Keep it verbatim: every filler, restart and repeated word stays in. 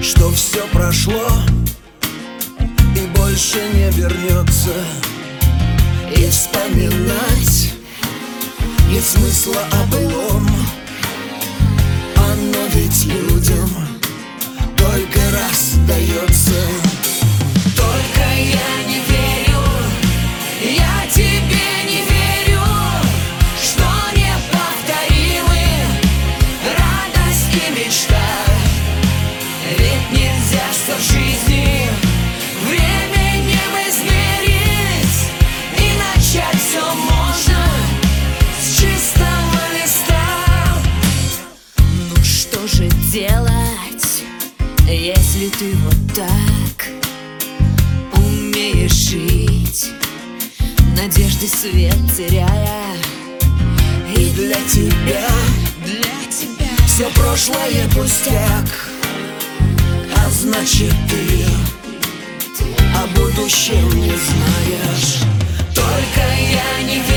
что все прошло и больше не вернется. И вспоминать нет смысла о былом, оно ведь людям только раз дается. Только я не верю, я тебе не верю, что неповторимы радость и мечта. Ведь нельзя все в жизни временем измерить, и начать все можно с чистого листа. Ну что же делать, если ты вот так умеешь жить, надежды свет теряя? И для тебя, Для тебя все прошлое пустяк, а значит ты о будущем не знаешь. Только я не верю.